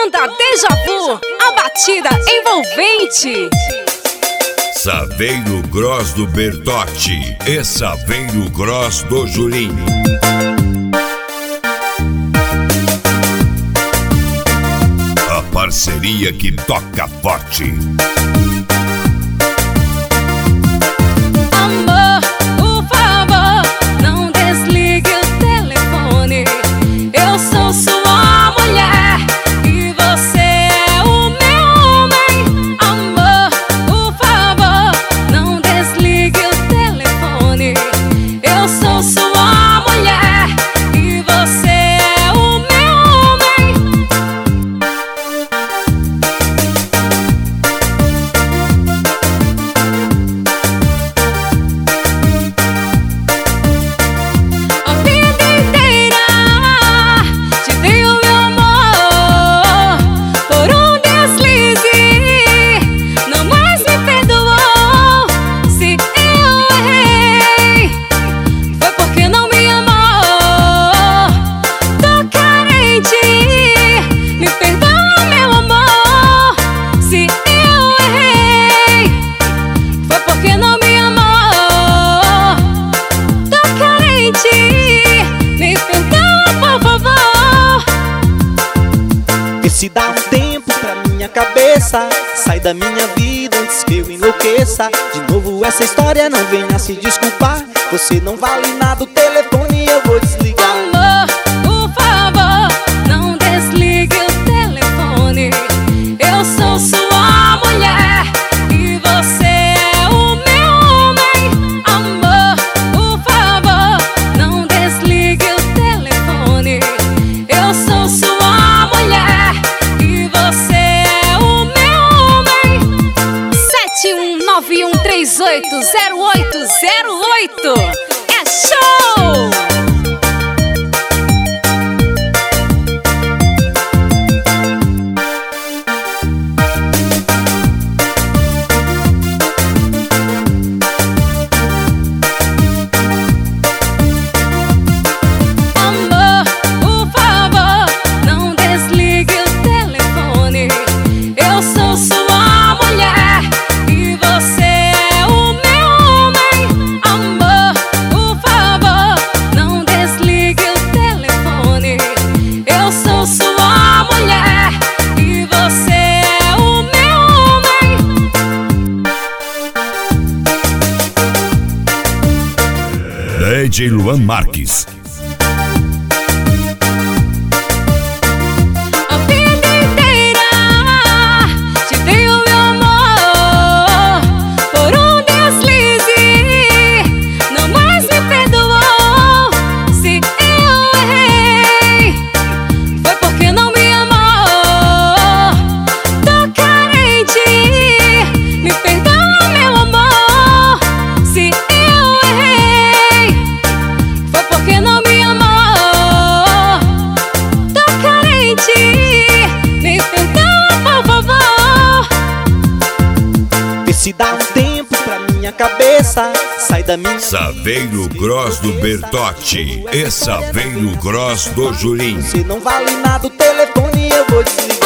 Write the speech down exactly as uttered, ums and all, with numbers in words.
Banda Deja Vu, a batida envolvente. Saveiro Gross do Bertotti e Saveiro Gross do Julinho. A parceria que toca forte. Amor, por favor, não desligue o telefone. Eu sou sua mulher e você é o meu homem. Amor, por favor, não desligue o telefone. Eu sou sua mulher e você é o meu homem. A vida inteira te dei o meu amor. Por um deslize, não mais me perdoou. Se eu errei, foi porque não me amou. Tô carente, me perdoa, meu amor. Se eu errei, foi porque não me amou. Tô carente, me perdoa, por favor. Vê se dá um tempo pra minha cabeça. Sai da minha vida antes que eu enlouqueça. De novo essa história, não venha se desculpar. Você não vale nada, o telefone eu vou desligar. Amor, por favor, não desligue o telefone. Eu sou sua mulher e você é o meu homem. Amor, por favor, não desligue o telefone. Eu sou sua mulher e você é o meu homem. sete um nove um três oito zero oito zero oito. É show! Amor, por favor, não desligue o telefone. Eu sou sua mulher e você é o meu homem. Amor, por favor, não desligue o telefone. Eu sou sua mulher e você é o meu homem. D J Luan Marques. A vida inteira te dei o meu amor. Por um deslize, não mais me perdoou. Se eu errei, foi porque não me amou. Tô carente, me perdoa, meu amor. Se eu errei, foi porque não me amou. Tô carente, me perdoa, por favor. Vê se dá um tempo pra minha cabeça. Sai da minha Saveiro Gross do Bertotti e Saveiro Gross do Julinho. Você não vale nada, o telefone eu vou desligar.